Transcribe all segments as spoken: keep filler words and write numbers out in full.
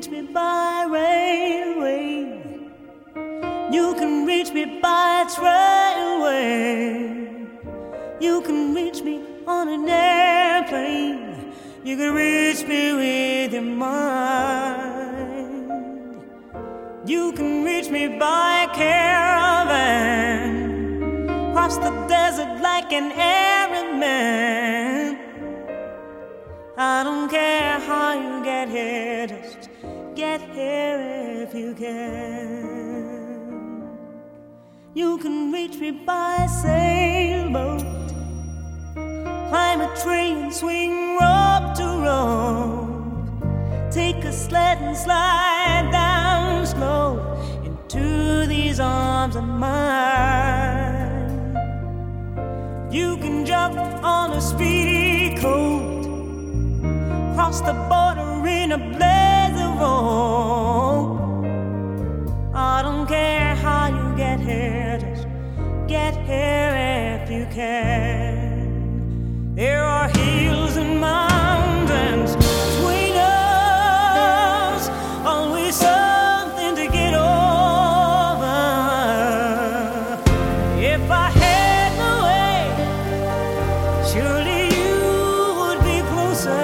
reach me by railway. You can reach me by trailway. You can reach me on an airplane. You can reach me with your mind. You can reach me by caravan, cross the desert like an Arab man. I don't care how you get here, just get here if you can. You can reach me by sailboat, climb a tree and swing rope to rope, take a sled and slide down slow into these arms of mine. You can jump on a speedy coat, cross the border in a blaze of hope. I don't care how you get here, just get here if you can. There are hills and mountains between us, always something to get over. If I had my way, surely you would be closer.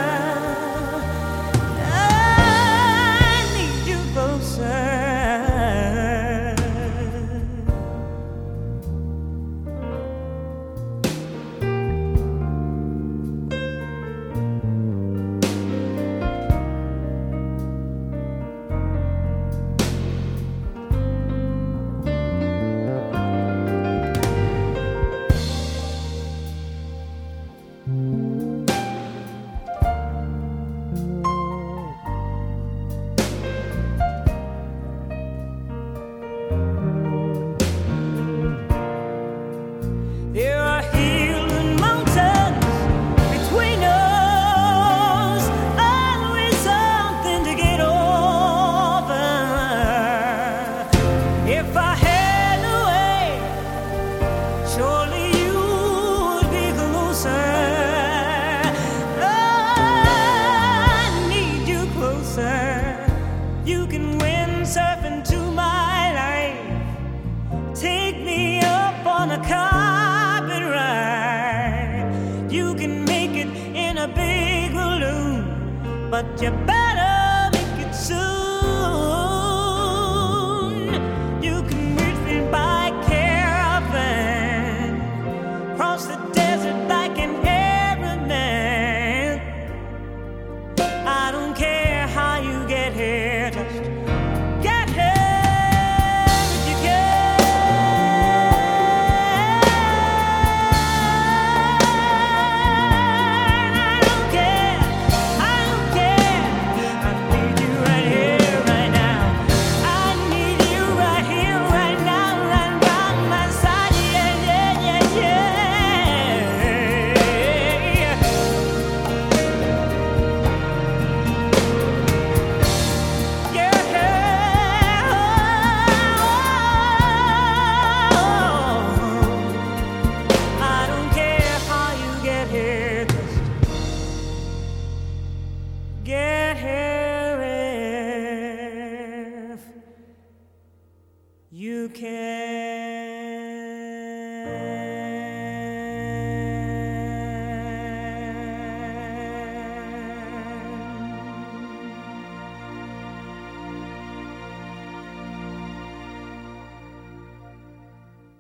There are hills and mountains between us, always something to get over. If I had a way, surely you would be closer. I need you closer. You can windsurf into my life, take me up on a car. You can make it in a big balloon, but you better make it soon. You can reach me by caravan, cross the desert like an Arab man. I don't care how you get here, just get here. Get here if you can.